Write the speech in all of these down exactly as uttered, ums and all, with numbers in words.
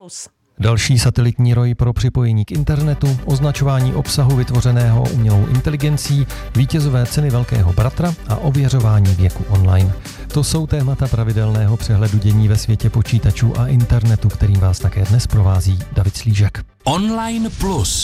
Další satelitní roj pro připojení k internetu, označování obsahu vytvořeného umělou inteligencí, vítězové ceny Velkého bratra a ověřování věku online. To jsou témata pravidelného přehledu dění ve světě počítačů a internetu, kterým vás také dnes provází David Slížek. Online Plus.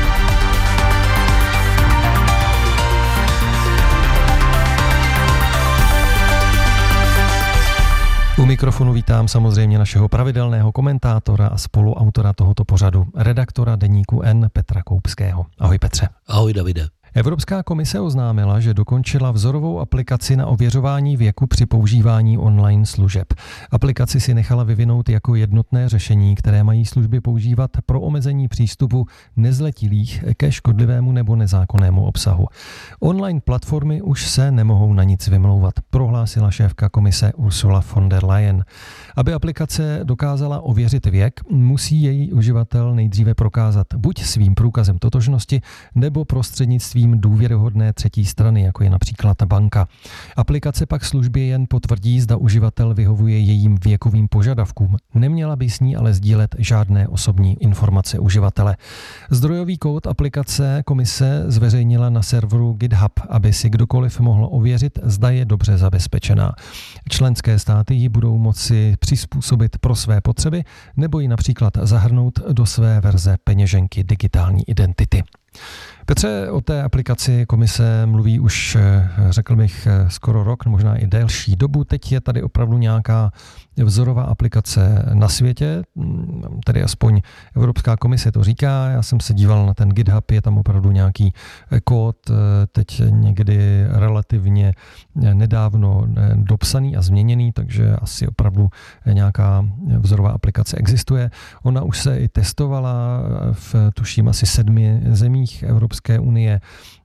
U mikrofonu vítám samozřejmě našeho pravidelného komentátora a spoluautora tohoto pořadu, redaktora deníku N Petra Koupského. Ahoj Petře. Ahoj Davide. Evropská komise oznámila, že dokončila vzorovou aplikaci na ověřování věku při používání online služeb. Aplikaci si nechala vyvinout jako jednotné řešení, které mají služby používat pro omezení přístupu nezletilých ke škodlivému nebo nezákonnému obsahu. Online platformy už se nemohou na nic vymlouvat, prohlásila šéfka komise Ursula von der Leyen. Aby aplikace dokázala ověřit věk, musí její uživatel nejdříve prokázat buď svým průkazem totožnosti, nebo prostřednictvím důvěryhodné třetí strany, jako je například banka. Aplikace pak službě jen potvrdí, zda uživatel vyhovuje jejím věkovým požadavkům. Neměla by s ní ale sdílet žádné osobní informace uživatele. Zdrojový kód aplikace komise zveřejnila na serveru GitHub, aby si kdokoliv mohl ověřit, zda je dobře zabezpečená. Členské státy ji budou moci přizpůsobit pro své potřeby nebo ji například zahrnout do své verze peněženky digitální identity. Petře, o té aplikaci komise mluví už, řekl bych, skoro rok, možná i delší dobu. Teď je tady opravdu nějaká vzorová aplikace na světě, tedy aspoň Evropská komise to říká. Já jsem se díval na ten GitHub, je tam opravdu nějaký kód, teď někdy relativně nedávno dopsaný a změněný, takže asi opravdu nějaká vzorová aplikace existuje. Ona už se i testovala v, tuším, asi sedmi zemích Evropské unie.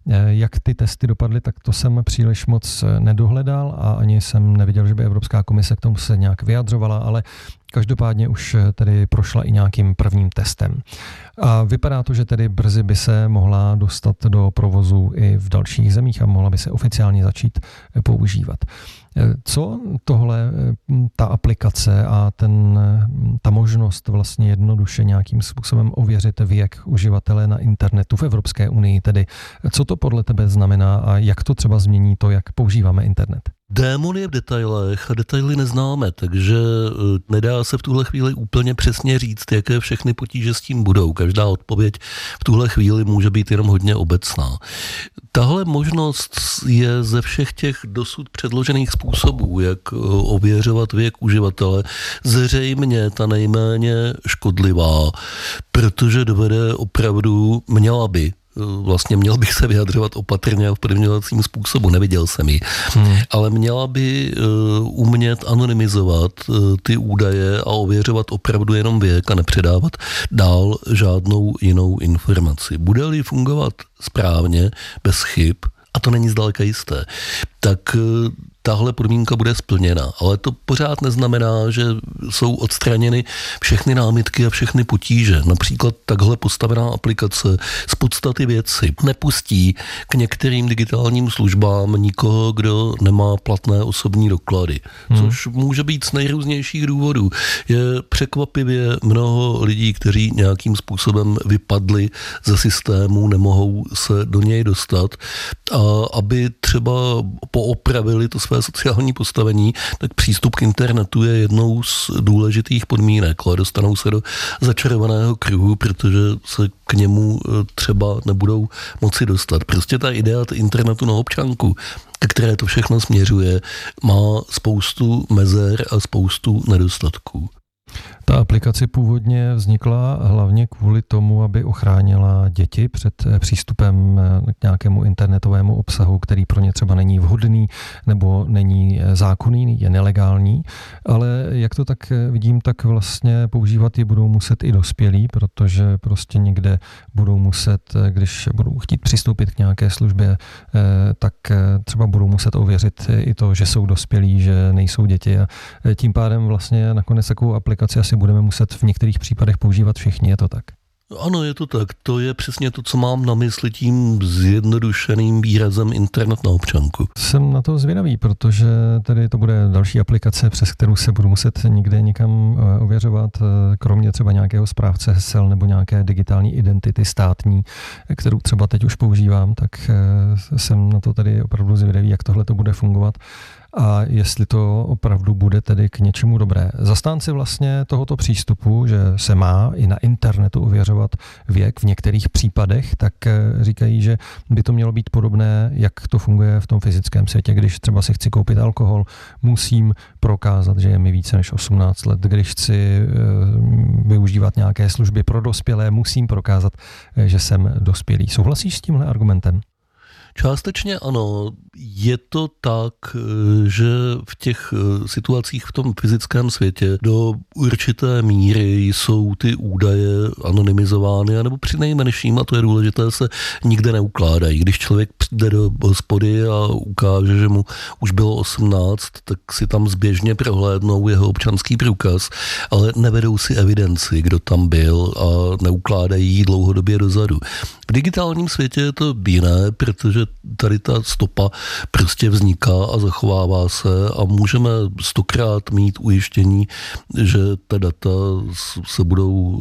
Jak ty testy dopadly, tak to jsem příliš moc nedohledal a ani jsem neviděl, že by Evropská komise k tomu se nějak vyjadřovala, ale každopádně už tedy prošla i nějakým prvním testem. A vypadá to, že tedy brzy by se mohla dostat do provozu i v dalších zemích a mohla by se oficiálně začít používat. Co tohle, ta aplikace a ten, ta možnost vlastně jednoduše nějakým způsobem ověřit věk uživatele na internetu v Evropské unii, tedy co to podle tebe znamená a jak to třeba změní to, jak používáme internet? Démon je v detailech a detaily neznáme, takže nedá se v tuhle chvíli úplně přesně říct, jaké všechny potíže s tím budou. Každá odpověď v tuhle chvíli může být jenom hodně obecná. Tahle možnost je ze všech těch dosud předložených způsobů, jak ověřovat věk uživatele, zřejmě ta nejméně škodlivá, protože dovede opravdu, měla by, vlastně měl bych se vyjadřovat opatrně a v podmíňovacím způsobu, neviděl jsem ji, hmm. ale měla by uh, umět anonymizovat uh, ty údaje a ověřovat opravdu jenom věk a nepředávat dál žádnou jinou informaci. Bude-li fungovat správně, bez chyb, a to není zdaleka jisté, tak uh, tahle podmínka bude splněna, ale to pořád neznamená, že jsou odstraněny všechny námitky a všechny potíže. Například takhle postavená aplikace z podstaty věci nepustí k některým digitálním službám nikoho, kdo nemá platné osobní doklady, hmm. což může být z nejrůznějších důvodů. Je překvapivě mnoho lidí, kteří nějakým způsobem vypadli ze systému, nemohou se do něj dostat a aby třeba poopravili to své sociální postavení, tak přístup k internetu je jednou z důležitých podmínek, ale dostanou se do začarovaného kruhu, protože se k němu třeba nebudou moci dostat. Prostě ta idea internetu na občanku, které to všechno směřuje, má spoustu mezer a spoustu nedostatků. Ta aplikace původně vznikla hlavně kvůli tomu, aby ochránila děti před přístupem k nějakému internetovému obsahu, který pro ně třeba není vhodný nebo není zákonný, je nelegální, ale jak to tak vidím, tak vlastně používat ji budou muset i dospělí, protože prostě někde budou muset, když budou chtít přistoupit k nějaké službě, tak třeba budou muset ověřit i to, že jsou dospělí, že nejsou děti a tím pádem vlastně nakonec takovou aplikaci asi budeme muset v některých případech používat všichni, je to tak? Ano, je to tak. To je přesně to, co mám na mysli tím zjednodušeným výrazem internet na občanku. Jsem na to zvědavý, protože tady to bude další aplikace, přes kterou se budu muset někde někam ověřovat, kromě třeba nějakého správce hesel nebo nějaké digitální identity státní, kterou třeba teď už používám, tak jsem na to tady opravdu zvědavý, jak tohle to bude fungovat. A jestli to opravdu bude tedy k něčemu dobré. Zastánci vlastně tohoto přístupu, že se má i na internetu ověřovat věk v některých případech, tak říkají, že by to mělo být podobné, jak to funguje v tom fyzickém světě. Když třeba si chci koupit alkohol, musím prokázat, že je mi více než osmnáct let. Když chci využívat nějaké služby pro dospělé, musím prokázat, že jsem dospělý. Souhlasíš s tímhle argumentem? Částečně ano. Je to tak, že v těch situacích v tom fyzickém světě do určité míry jsou ty údaje anonymizovány, anebo při nejmenším, a to je důležité, se nikde neukládají. Když člověk přijde do hospody a ukáže, že mu už bylo osmnáct, tak si tam zběžně prohlédnou jeho občanský průkaz, ale nevedou si evidenci, kdo tam byl, a neukládají ji dlouhodobě dozadu. V digitálním světě je to jiné, protože tady ta stopa prostě vzniká a zachovává se a můžeme stokrát mít ujištění, že ta data se budou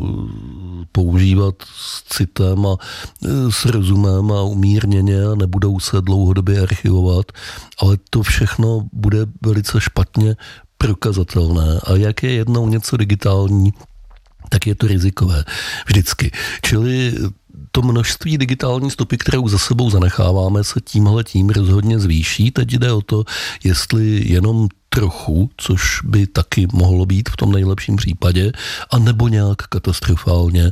používat s citem a s rozumem a umírněně a nebudou se dlouhodobě archivovat, ale to všechno bude velice špatně prokazatelné. A jak je jednou něco digitální, tak je to rizikové vždycky. Čili to množství digitální stopy, kterou za sebou zanecháváme, se tímhle tím rozhodně zvýší. Teď jde o to, jestli jenom trochu, což by taky mohlo být v tom nejlepším případě, a nebo nějak katastrofálně,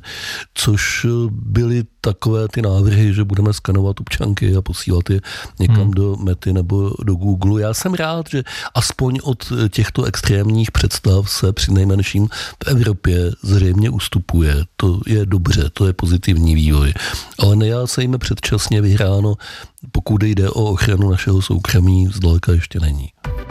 což byly takové ty návrhy, že budeme skanovat občanky a posílat je někam hmm. do Mety nebo do Google. Já jsem rád, že aspoň od těchto extrémních představ se při nejmenším v Evropě zřejmě ustupuje. To je dobře, to je pozitivní vývoj. Ale nejásejme předčasně vyhráno, pokud jde o ochranu našeho soukromí, zdaleka ještě není.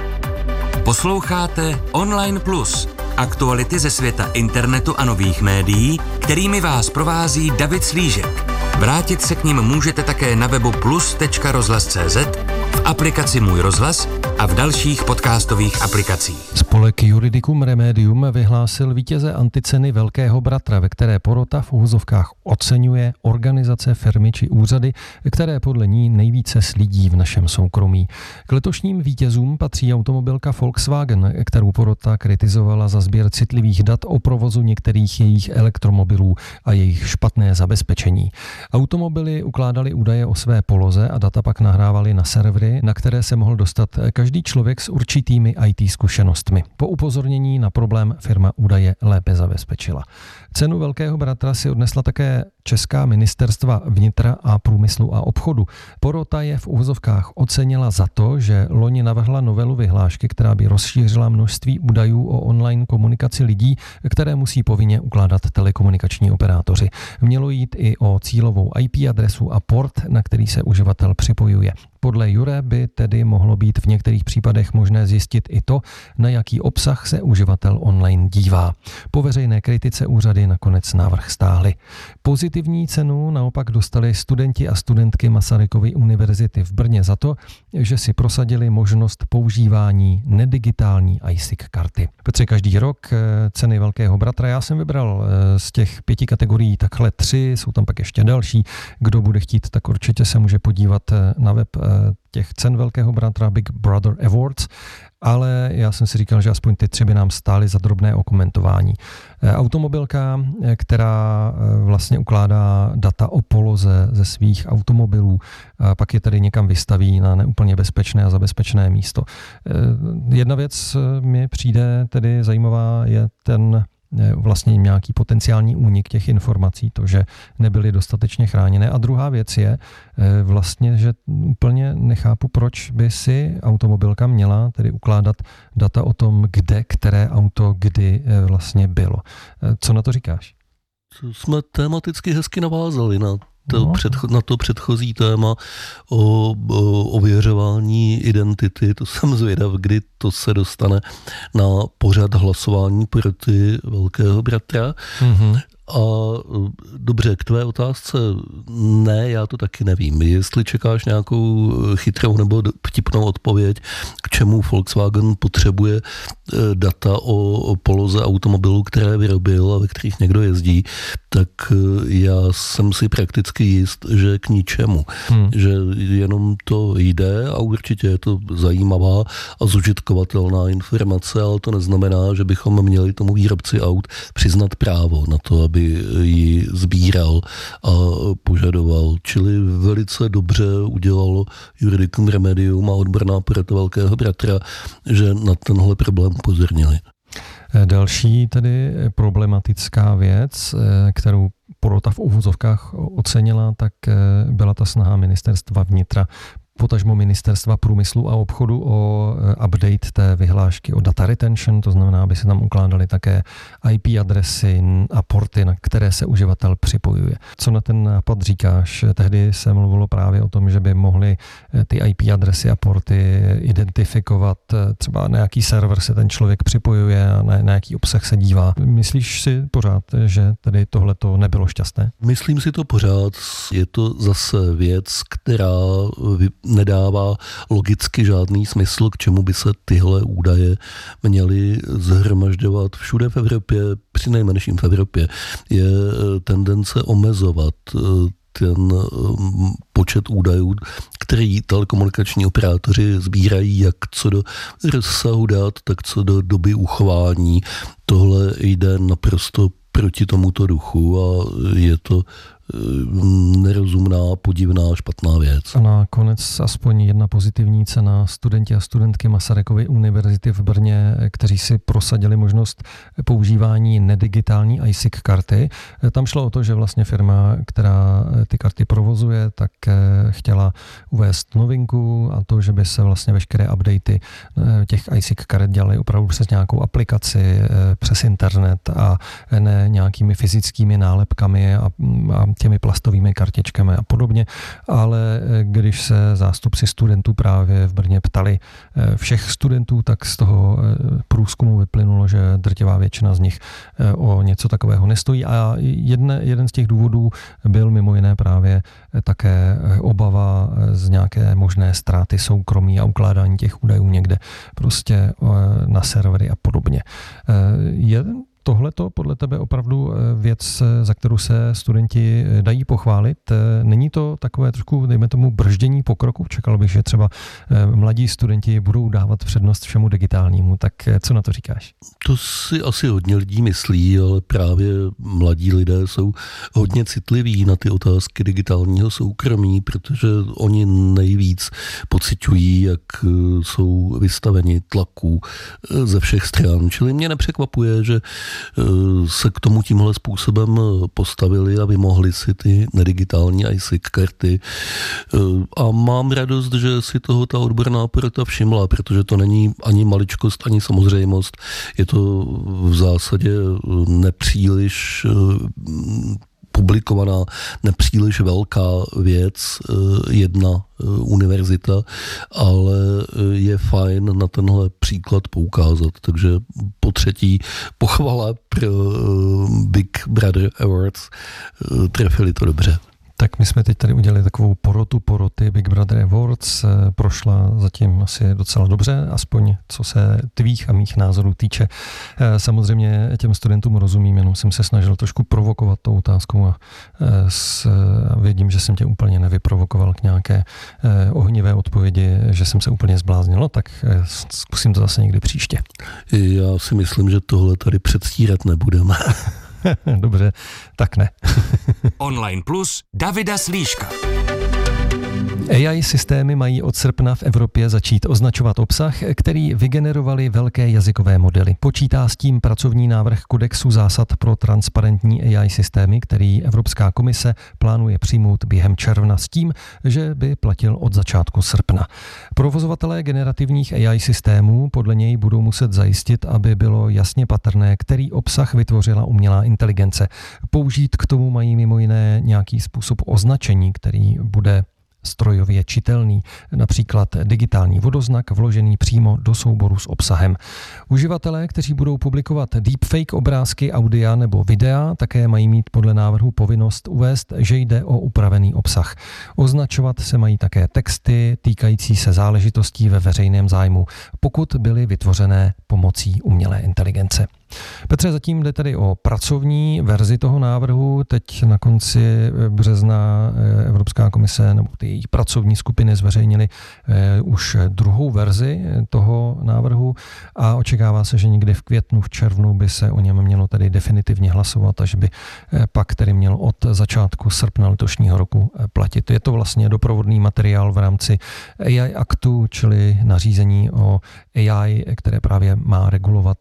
Posloucháte Online Plus, aktuality ze světa internetu a nových médií, kterými vás provází David Slížek. Vrátit se k nim můžete také na webu plus tečka rozhlas tečka cé zet, v aplikaci Můj rozhlas a v dalších podcastových aplikacích. Spolek Juridicum Remedium vyhlásil vítěze anticeny Velkého bratra, ve které porota v uvozovkách oceňuje organizace, firmy či úřady, které podle ní nejvíce slídí v našem soukromí. K letošním vítězům patří automobilka Volkswagen, kterou porota kritizovala za sběr citlivých dat o provozu některých jejich elektromobilů a jejich špatné zabezpečení. Automobily ukládaly údaje o své poloze a data pak nahrávaly na servery, na které se mohl dostat každý člověk s určitými í té zkušenostmi. Po upozornění na problém firma údaje lépe zabezpečila. Cenu Velkého bratra si odnesla také česká ministerstva vnitra a průmyslu a obchodu. Porota je v uvozovkách ocenila za to, že loni navrhla novelu vyhlášky, která by rozšířila množství údajů o online komunikaci lidí, které musí povinně ukládat telekomunikační operátoři. Mělo jít i o cílovou í pé adresu a port, na který se uživatel připojuje. Podle Jure by tedy mohlo být v některých případech možné zjistit i to, na jaký obsah se uživatel online dívá. Po veřejné kritice úřady nakonec návrh stáhly. Pozitivní cenu naopak dostali studenti a studentky Masarykovy univerzity v Brně za to, že si prosadili možnost používání nedigitální í es í cé karty. Petře, každý rok ceny Velkého bratra, já jsem vybral z těch pěti kategorií takhle tři, jsou tam pak ještě další. Kdo bude chtít, tak určitě se může podívat na web těch cen Velkého bratra Big Brother Awards, ale já jsem si říkal, že aspoň ty tři by nám stály za drobné okomentování. Automobilka, která vlastně ukládá data o poloze ze svých automobilů, pak je tady někam vystaví na neúplně bezpečné a zabezpečené místo. Jedna věc mi přijde tedy zajímavá, je ten vlastně nějaký potenciální únik těch informací, to, že nebyly dostatečně chráněné. A druhá věc je vlastně, že úplně nechápu, proč by si automobilka měla tedy ukládat data o tom, kde, které auto, kdy vlastně bylo. Co na to říkáš? Jsme tematicky hezky navázali na to, no. předcho- na to předchozí téma o, o ověřování identity. To jsem zvědav, kdy to se dostane na pořad hlasování proti Velkého bratra. Mm-hmm. A dobře, k tvé otázce, ne, já to taky nevím. Jestli čekáš nějakou chytrou nebo vtipnou odpověď, k čemu Volkswagen potřebuje data o poloze automobilů, které vyrobil a ve kterých někdo jezdí, tak já jsem si prakticky jist, že k ničemu. Hmm. Že jenom to jde a určitě je to zajímavá a zužitkovatelná informace, ale to neznamená, že bychom měli tomu výrobci aut přiznat právo na to, aby ji sbíral a požadoval. Čili velice dobře udělalo Juridicum Remedium a odborná porota Velkého bratra, že na tenhle problém upozornili. Další tedy problematická věc, kterou porota v uvozovkách ocenila, tak byla ta snaha ministerstva vnitra, potažmo ministerstva průmyslu a obchodu o update té vyhlášky o data retention, to znamená, aby se tam ukládaly také í pé adresy a porty, na které se uživatel připojuje. Co na ten nápad říkáš? Tehdy se mluvilo právě o tom, že by mohly ty í pé adresy a porty identifikovat, třeba na jaký server se ten člověk připojuje a na, na jaký obsah se dívá. Myslíš si pořád, že tedy tohle to nebylo šťastné? Myslím si to pořád. Je to zase věc, která nedává logicky žádný smysl, k čemu by se tyhle údaje měly zhromažďovat všude v Evropě, přinejmenším v Evropě. Je tendence omezovat ten počet údajů, který telekomunikační operátoři sbírají jak co do rozsahu dat, tak co do doby uchování. Tohle jde naprosto proti tomuto duchu a je to nerozumná, podivná, špatná věc. A nakonec aspoň jedna pozitivní cena. Studenti a studentky Masarykovy univerzity v Brně, kteří si prosadili možnost používání nedigitální í es í cé karty. Tam šlo o to, že vlastně firma, která ty karty provozuje, tak chtěla uvést novinku a to, že by se vlastně veškeré updaty těch í es í cé karet dělaly opravdu přes nějakou aplikaci, přes internet a ne nějakými fyzickými nálepkami a, a těmi plastovými kartičkami a podobně, ale když se zástupci studentů právě v Brně ptali všech studentů, tak z toho průzkumu vyplynulo, že drtivá většina z nich o něco takového nestojí a jedne, jeden z těch důvodů byl mimo jiné právě také obava z nějaké možné ztráty soukromí a ukládání těch údajů někde prostě na servery a podobně. Je tohle to podle tebe opravdu věc, za kterou se studenti dají pochválit? Není to takové trošku, dejme tomu, brždění pokroku? Čekal bych, že třeba mladí studenti budou dávat přednost všemu digitálnímu. Tak co na to říkáš? To si asi hodně lidí myslí, ale právě mladí lidé jsou hodně citliví na ty otázky digitálního soukromí, protože oni nejvíc pociťují, jak jsou vystaveni tlaku ze všech stran. Čili mě nepřekvapuje, že se k tomu tímhle způsobem postavili a vymohli si ty nedigitální í es í karty. A mám radost, že si toho ta odborná porota všimla, protože to není ani maličkost, ani samozřejmost. Je to v zásadě nepříliš publikovaná, nepříliš velká věc, jedna univerzita, ale je fajn na tenhle příklad poukázat. Takže po třetí pochvala pro Big Brother Awards, trefili to dobře. Tak my jsme teď tady udělali takovou porotu poroty Big Brother Awards. Prošla zatím asi docela dobře, aspoň co se tvých a mých názorů týče. Samozřejmě těm studentům rozumím, jenom jsem se snažil trošku provokovat tou otázkou a s, vidím, že jsem tě úplně nevyprovokoval k nějaké ohnivé odpovědi, že jsem se úplně zbláznil. No, tak zkusím to zase někdy příště. Já si myslím, že tohle tady předstírat nebudeme. Dobře, tak ne. Online Plus Davida Slíška. á í systémy mají od srpna v Evropě začít označovat obsah, který vygenerovaly velké jazykové modely. Počítá s tím pracovní návrh kodexu zásad pro transparentní á í systémy, který Evropská komise plánuje přijmout během června s tím, že by platil od začátku srpna. Provozovatelé generativních á í systémů podle něj budou muset zajistit, aby bylo jasně patrné, který obsah vytvořila umělá inteligence. Použít k tomu mají mimo jiné nějaký způsob označení, který bude strojově čitelný, například digitální vodoznak vložený přímo do souboru s obsahem. Uživatelé, kteří budou publikovat deepfake obrázky, audia nebo videa, také mají mít podle návrhu povinnost uvést, že jde o upravený obsah. Označovat se mají také texty týkající se záležitostí ve veřejném zájmu, pokud byly vytvořené pomocí umělé inteligence. Petře, zatím jde tedy o pracovní verzi toho návrhu. Teď na konci března Evropská komise nebo ty její pracovní skupiny zveřejnily už druhou verzi toho návrhu a očekává se, že někdy v květnu, v červnu by se o něm mělo tedy definitivně hlasovat, až by pak tedy měl od začátku srpna letošního roku platit. Je to vlastně doprovodný materiál v rámci A I aktu, čili nařízení o A I, které právě má regulovat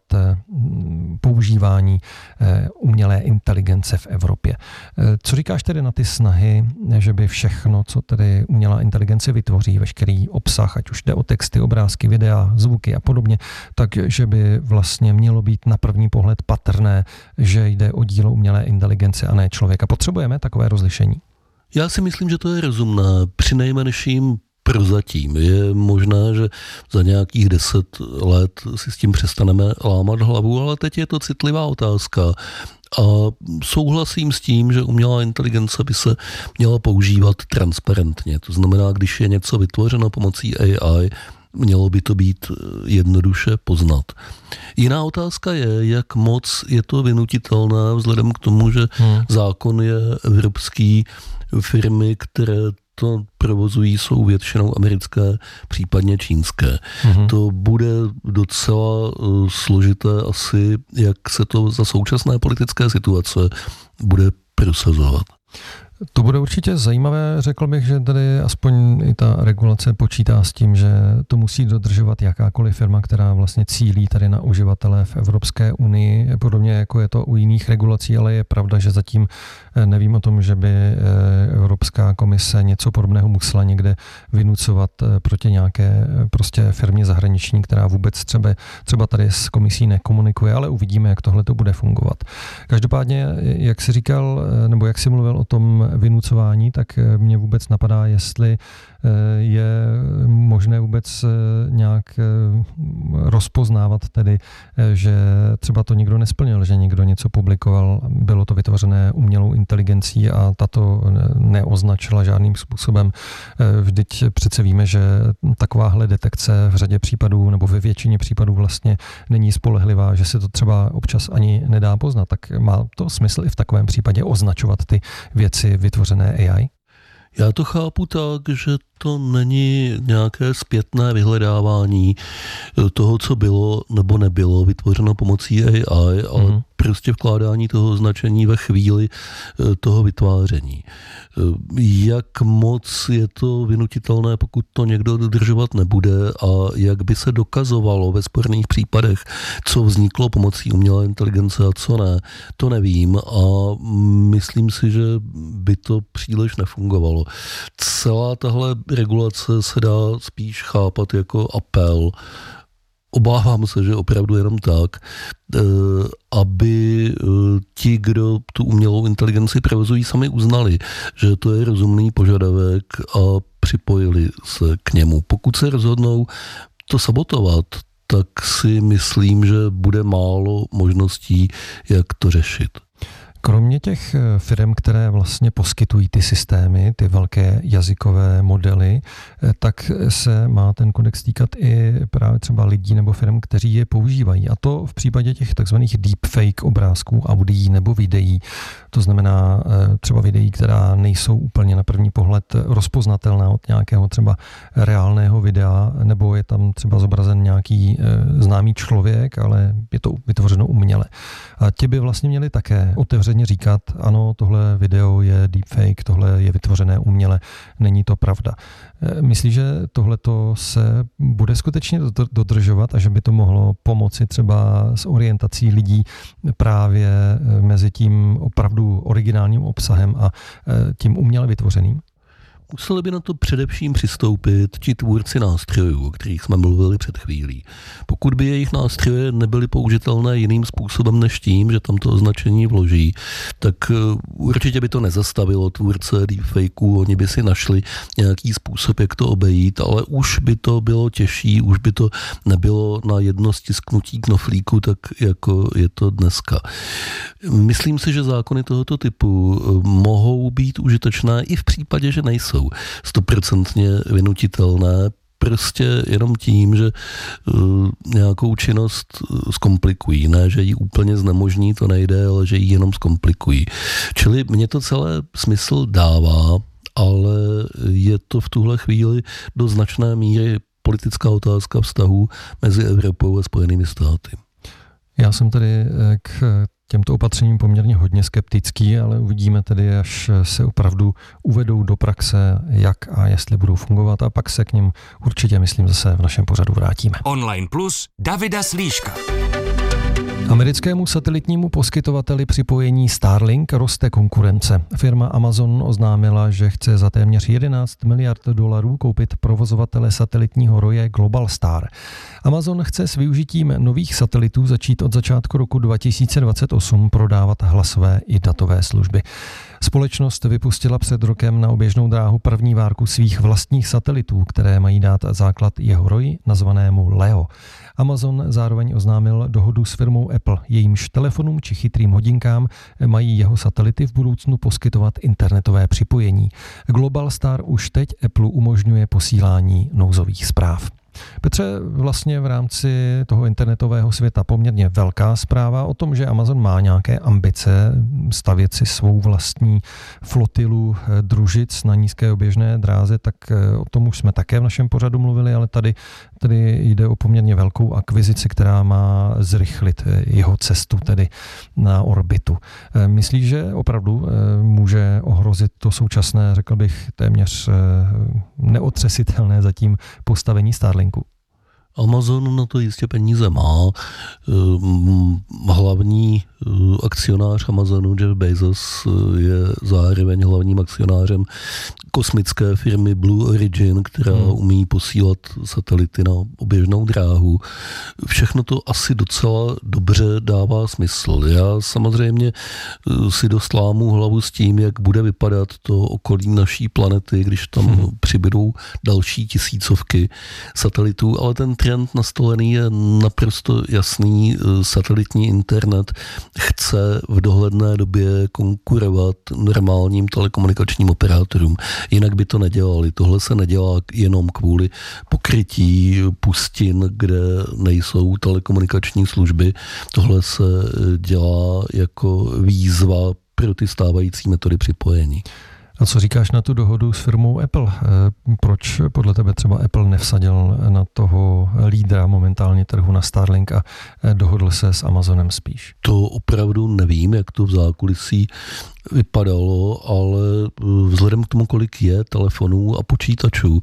používání umělé inteligence v Evropě. Co říkáš tedy na ty snahy, že by všechno, co tedy umělá inteligence vytvoří, veškerý obsah, ať už jde o texty, obrázky, videa, zvuky a podobně, takže by vlastně mělo být na první pohled patrné, že jde o dílo umělé inteligence a ne člověka. Potřebujeme takové rozlišení? Já si myslím, že to je rozumné. Přinejmenším prozatím. Je možné, že za nějakých deset let si s tím přestaneme lámat hlavu, ale teď je to citlivá otázka. A souhlasím s tím, že umělá inteligence by se měla používat transparentně. To znamená, když je něco vytvořeno pomocí A I, mělo by to být jednoduše poznat. Jiná otázka je, jak moc je to vynutitelné vzhledem k tomu, že hmm. zákon je evropský, firmy, které to provozují, jsou většinou americké, případně čínské. Mm-hmm. To bude docela uh, složité asi, jak se to za současné politické situace bude prosazovat. To bude určitě zajímavé, řekl bych, že tady aspoň i ta regulace počítá s tím, že to musí dodržovat jakákoliv firma, která vlastně cílí tady na uživatele v Evropské unii, podobně jako je to u jiných regulací, ale je pravda, že zatím nevím o tom, že by Evropská komise něco podobného musela někde vynucovat proti nějaké prostě firmě zahraniční, která vůbec třeba, třeba tady s komisí nekomunikuje, ale uvidíme, jak tohle to bude fungovat. Každopádně, jak jsi říkal, nebo jak jsi mluvil o tom vynucování, tak mě vůbec napadá, jestli je možné vůbec nějak rozpoznávat tedy, že třeba to někdo nesplnil, že někdo něco publikoval, bylo to vytvořené umělou inteligencí a tato neoznačila žádným způsobem. Vždyť přece víme, že takováhle detekce v řadě případů nebo ve většině případů vlastně není spolehlivá, že se to třeba občas ani nedá poznat. Tak má to smysl i v takovém případě označovat ty věci vytvořené A I? Já to chápu tak, že to není nějaké zpětné vyhledávání toho, co bylo nebo nebylo vytvořeno pomocí A I, ale mm. prostě vkládání toho označení ve chvíli toho vytváření. Jak moc je to vynutitelné, pokud to někdo dodržovat nebude a jak by se dokazovalo ve sporných případech, co vzniklo pomocí umělé inteligence a co ne, to nevím a myslím si, že by to příliš nefungovalo. Celá tahle regulace se dá spíš chápat jako apel. Obávám se, že opravdu jenom tak, aby ti, kdo tu umělou inteligenci provozují, sami uznali, že to je rozumný požadavek a připojili se k němu. Pokud se rozhodnou to sabotovat, tak si myslím, že bude málo možností, jak to řešit. Kromě těch firm, které vlastně poskytují ty systémy, ty velké jazykové modely, tak se má ten kodex týkat i právě třeba lidí nebo firm, kteří je používají. A to v případě těch takzvaných deepfake obrázků, audií nebo videí. To znamená třeba videí, která nejsou úplně na první pohled rozpoznatelná od nějakého třeba reálného videa, nebo je tam třeba zobrazen nějaký známý člověk, ale je to vytvořeno uměle. A ti by vlastně měli také otevřeně říkat, ano, tohle video je deepfake, tohle je vytvořené uměle, není to pravda. Myslíš, že tohleto se bude skutečně dodržovat a že by to mohlo pomoci třeba s orientací lidí právě mezi tím opravdu originálním obsahem a tím uměle vytvořeným? Museli by na to především přistoupit ti tvůrci nástrojů, o kterých jsme mluvili před chvílí. Pokud by jejich nástroje nebyly použitelné jiným způsobem než tím, že tam to označení vloží, tak určitě by to nezastavilo tvůrce deepfakeů, oni by si našli nějaký způsob, jak to obejít, ale už by to bylo těžší, už by to nebylo na jedno stisknutí knoflíku, tak jako je to dneska. Myslím si, že zákony tohoto typu mohou být užitečné i v případě, že nejsou stoprocentně vynutitelné, prostě jenom tím, že uh, nějakou činnost zkomplikují. Ne, že ji úplně znemožní, to nejde, ale že ji jenom zkomplikují. Čili mně to celé smysl dává, ale je to v tuhle chvíli do značné míry politická otázka vztahů mezi Evropou a Spojenými státy. Já jsem tady k těmto opatřením poměrně hodně skeptický, ale uvidíme tedy, až se opravdu uvedou do praxe, jak a jestli budou fungovat, a pak se k nim určitě, myslím, zase v našem pořadu vrátíme. Online Plus Davida Slížka. Americkému satelitnímu poskytovateli připojení Starlink roste konkurence. Firma Amazon oznámila, že chce za téměř jedenáct miliard dolarů koupit provozovatele satelitního roje Globalstar. Amazon chce s využitím nových satelitů začít od začátku roku dva tisíce dvacet osm prodávat hlasové i datové služby. Společnost vypustila před rokem na oběžnou dráhu první várku svých vlastních satelitů, které mají dát základ jeho roji, nazvanému Leo. Amazon zároveň oznámil dohodu s firmou Apple, jejímž telefonům či chytrým hodinkám mají jeho satelity v budoucnu poskytovat internetové připojení. Globalstar už teď Apple umožňuje posílání nouzových zpráv. Petře, vlastně v rámci toho internetového světa poměrně velká zpráva o tom, že Amazon má nějaké ambice stavět si svou vlastní flotilu družic na nízké oběžné dráze, tak o tom už jsme také v našem pořadu mluvili, ale tady, tady jde o poměrně velkou akvizici, která má zrychlit jeho cestu tedy na orbitu. Myslíš, že opravdu může ohrozit to současné, řekl bych, téměř neotřesitelné zatím postavení Starlinku? Amazon na to jistě peníze má. Hlavní akcionář Amazonu, Jeff Bezos, je zároveň hlavním akcionářem kosmické firmy Blue Origin, která hmm. umí posílat satelity na oběžnou dráhu. Všechno to asi docela dobře dává smysl. Já samozřejmě si dost lámu hlavu s tím, jak bude vypadat to okolí naší planety, když tam hmm. přibydou další tisícovky satelitů, ale ten trend nastolený je naprosto jasný. Satelitní internet chce v dohledné době konkurovat normálním telekomunikačním operátorům. Jinak by to nedělali. Tohle se nedělá jenom kvůli pokrytí pustin, kde nejsou telekomunikační služby. Tohle se dělá jako výzva pro ty stávající metody připojení. A co říkáš na tu dohodu s firmou Apple? Proč podle tebe třeba Apple nevsadil na toho lídra momentálně trhu na Starlink a dohodl se s Amazonem spíš? To opravdu nevím, jak to v zákulisí vypadalo, ale vzhledem k tomu, kolik je telefonů a počítačů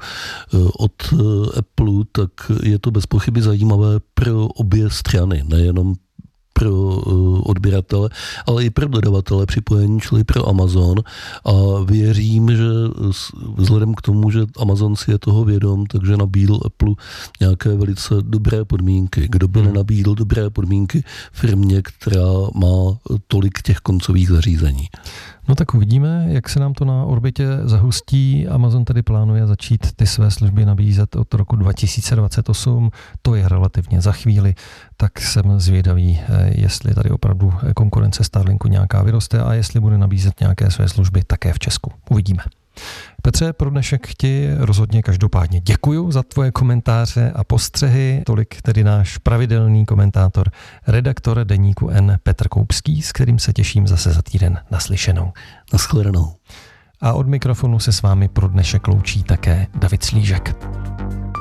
od Apple, tak je to bez pochyby zajímavé pro obě strany, nejenom pro odběratele, ale i pro dodavatele připojení, čili pro Amazon. A věřím, že vzhledem k tomu, že Amazon si je toho vědom, takže nabídl Apple nějaké velice dobré podmínky. Kdo by nenabídl dobré podmínky firmě, která má tolik těch koncových zařízení? No tak uvidíme, jak se nám to na orbitě zahustí. Amazon tedy plánuje začít ty své služby nabízet od roku dva tisíce dvacet osm, to je relativně za chvíli, tak jsem zvědavý, jestli tady opravdu konkurence Starlinku nějaká vyroste a jestli bude nabízet nějaké své služby také v Česku. Uvidíme. Petře, pro dnešek ti rozhodně každopádně děkuju za tvoje komentáře a postřehy. Tolik tedy náš pravidelný komentátor, redaktor deníku N Petr Koupský, s kterým se těším zase za týden naslyšenou. Nashledanou. A od mikrofonu se s vámi pro dnešek loučí také David Slížek.